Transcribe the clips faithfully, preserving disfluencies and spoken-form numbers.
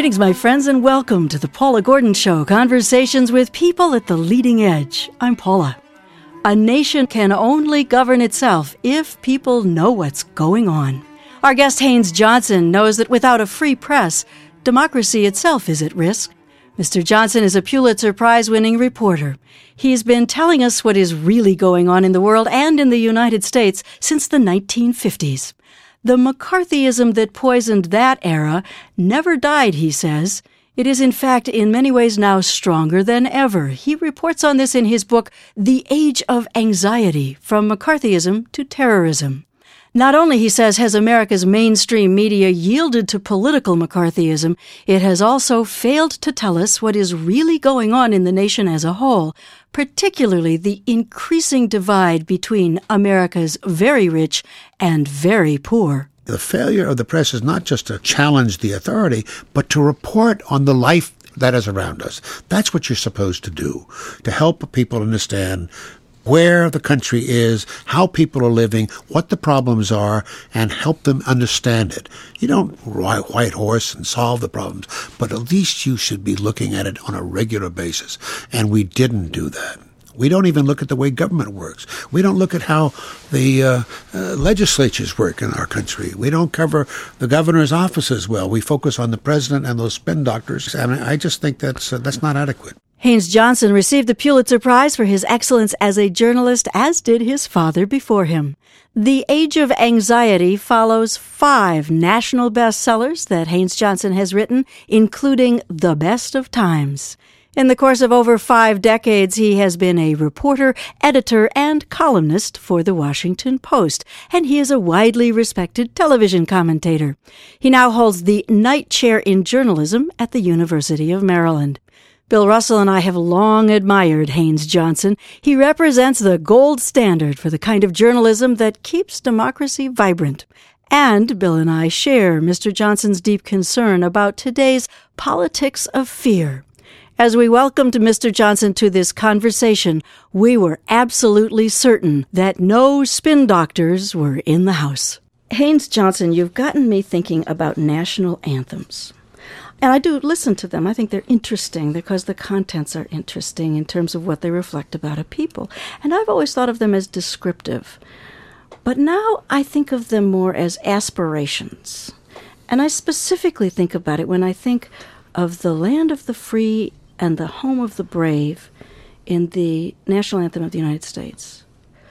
Greetings, my friends, and welcome to the Paula Gordon Show, conversations with people at the leading edge. I'm Paula. A nation can only govern itself if people know what's going on. Our guest Haynes Johnson knows that without a free press, democracy itself is at risk. Mister Johnson is a Pulitzer Prize-winning reporter. He's been telling us what is really going on in the world and in the United States since the nineteen fifties. The McCarthyism that poisoned that era never died, he says. It is, in fact, in many ways now stronger than ever. He reports on this in his book, The Age of Anxiety, From McCarthyism to Terrorism. Not only, he says, has America's mainstream media yielded to political McCarthyism, it has also failed to tell us what is really going on in the nation as a whole, particularly the increasing divide between America's very rich and very poor. The failure of the press is not just to challenge the authority, but to report on the life that is around us. That's what you're supposed to do, to help people understand where the country is, how people are living, what the problems are, and help them understand it. You don't ride white horse and solve the problems, but at least you should be looking at it on a regular basis. And we didn't do that. We don't even look at the way government works. We don't look at how the uh, uh, legislatures work in our country. We don't cover the governor's offices well. We focus on the president and those spin doctors. And I just think that's uh, that's not adequate. Haynes Johnson received the Pulitzer Prize for his excellence as a journalist, as did his father before him. The Age of Anxiety follows five national bestsellers that Haynes Johnson has written, including The Best of Times. In the course of over five decades, he has been a reporter, editor, and columnist for The Washington Post, and he is a widely respected television commentator. He now holds the Knight Chair in Journalism at the University of Maryland. Bill Russell and I have long admired Haynes Johnson. He represents the gold standard for the kind of journalism that keeps democracy vibrant. And Bill and I share Mister Johnson's deep concern about today's politics of fear. As we welcomed Mister Johnson to this conversation, we were absolutely certain that no spin doctors were in the house. Haynes Johnson, you've gotten me thinking about national anthems. And I do listen to them. I think they're interesting because the contents are interesting in terms of what they reflect about a people. And I've always thought of them as descriptive. But now I think of them more as aspirations. And I specifically think about it when I think of the land of the free and the home of the brave in the national anthem of the United States.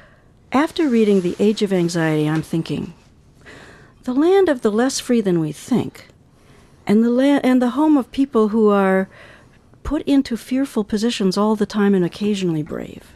After reading The Age of Anxiety, I'm thinking, the land of the less free than we think, and the la- and the home of people who are put into fearful positions all the time and occasionally brave.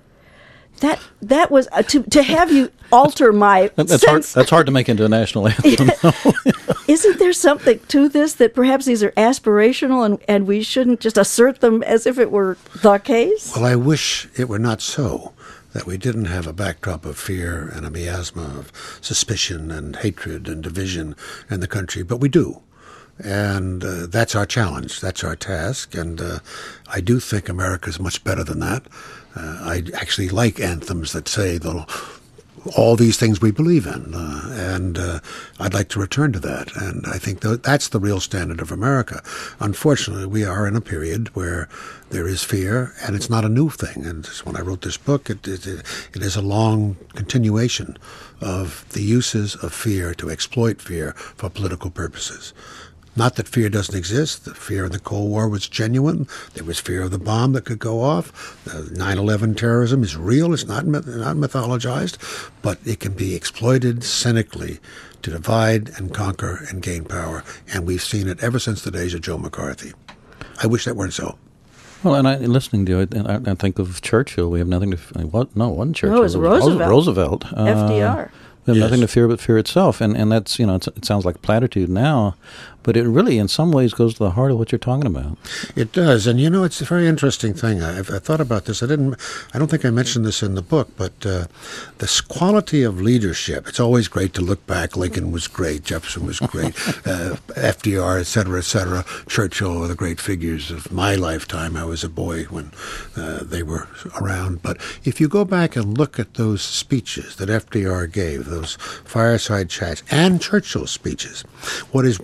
That that was uh, to to have you alter my that, that's sense. hard. That's hard to make into a national anthem. Isn't there something to this that perhaps these are aspirational and, and we shouldn't just assert them as if it were the case? Well, I wish it were not so, that we didn't have a backdrop of fear and a miasma of suspicion and hatred and division in the country, but we do. And uh, that's our challenge. That's our task. And uh, I do think America is much better than that. Uh, I actually like anthems that say the, all these things we believe in. Uh, and uh, I'd like to return to that. And I think th- that's the real standard of America. Unfortunately, we are in a period where there is fear, and it's not a new thing. And when I wrote this book, it, it, it is a long continuation of the uses of fear to exploit fear for political purposes. Not that fear doesn't exist. The fear in the Cold War was genuine. There was fear of the bomb that could go off. The nine eleven terrorism is real. It's not not mythologized, but it can be exploited cynically to divide and conquer and gain power. And we've seen it ever since the days of Joe McCarthy. I wish that weren't so. Well, and I, listening to it, and I, I think of Churchill. We have nothing to. What? No, one Churchill. No, it was Roosevelt. Roosevelt. F D R. Uh, we have yes. nothing to fear but fear itself, and and that's you know it's, it sounds like platitude now, but it really in some ways goes to the heart of what you're talking about. It does, and you know it's a very interesting thing. I've I thought about this. I didn't. I don't think I mentioned this in the book, but uh, this quality of leadership. It's always great to look back. Lincoln was great. Jefferson was great. uh, F D R, et cetera, et cetera. Churchill are the great figures of my lifetime. I was a boy when uh, they were around. But if you go back and look at those speeches that F D R gave, those fireside chats, and Churchill's speeches, what is magnificent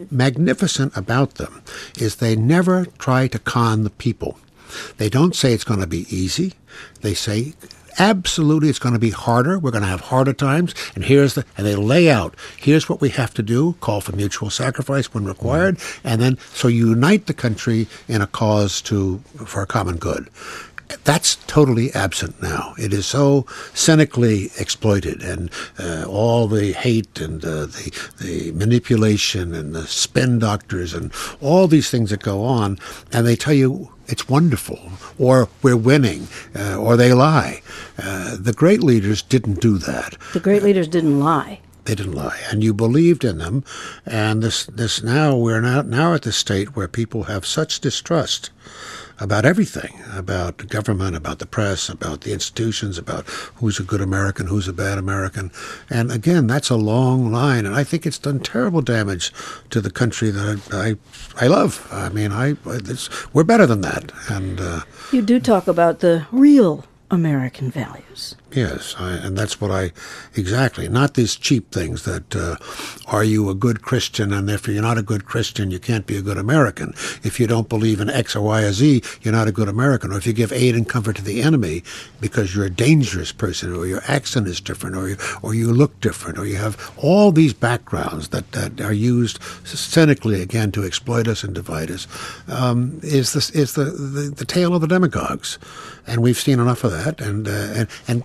magnificent about them is they never try to con the people. They don't say it's going to be easy. They say, absolutely, it's going to be harder. We're going to have harder times. And here's the, and they lay out, here's what we have to do, call for mutual sacrifice when required. And then, so you unite the country in a cause to, for a common good. That's totally absent now. It is so cynically exploited, and uh, all the hate and uh, the the manipulation and the spin doctors and all these things that go on, and they tell you it's wonderful, or we're winning, uh, or they lie. Uh, the great leaders didn't do that. The great leaders didn't lie. They didn't lie, and you believed in them. And this this now we're now now at the state where people have such distrust about everything, about government, about the press, about the institutions, about who's a good American, who's a bad American. And again, that's a long line, and I think it's done terrible damage to the country that I I, I love. I mean, I it's, we're better than that. And uh, you do talk about the real American values. Yes, I, and that's what I, exactly, not these cheap things that, uh, are you a good Christian, and if you're not a good Christian, you can't be a good American. If you don't believe in X or Y or Z, you're not a good American. Or if you give aid and comfort to the enemy because you're a dangerous person, or your accent is different, or you, or you look different, or you have all these backgrounds that, that are used cynically, again, to exploit us and divide us, um, is, this, is the, the, the tale of the demagogues. And we've seen enough of that, and, uh, and, and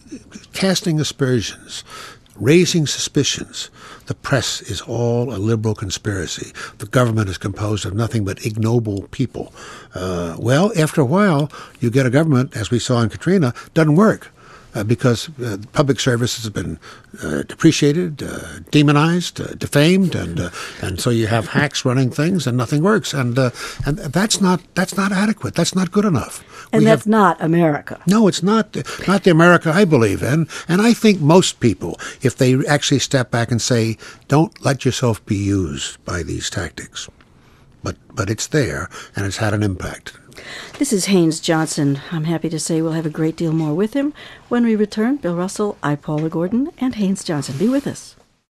casting aspersions, raising suspicions. The press is all a liberal conspiracy. The government is composed of nothing but ignoble people. Uh, well, after a while, you get a government, as we saw in Katrina, doesn't work. Uh, because uh, public service has been uh, depreciated, uh, demonized, uh, defamed, and uh, and so you have hacks running things, and nothing works, and uh, and that's not that's not adequate. That's not good enough. And we that's have, not America. No, it's not not the America I believe in, and I think most people, if they actually step back and say, "Don't let yourself be used by these tactics," but but it's there, and it's had an impact. This is Haynes Johnson. I'm happy to say we'll have a great deal more with him when we return. Bill Russell, I'm Paula Gordon, and Haynes Johnson. Be with us.